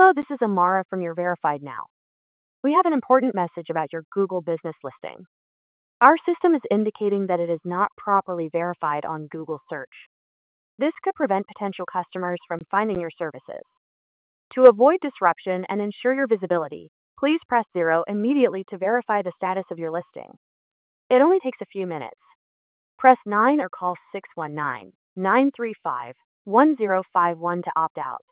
Hello, this is Amara from your Verified Now. We have an important message about your Google business listing. Our system is indicating that it is not properly verified on Google search. This could prevent potential customers from finding your services. To avoid disruption and ensure your visibility, please press 0 immediately to verify the status of your listing. It only takes a few minutes. Press 9 or call 619-935-1051 to opt out.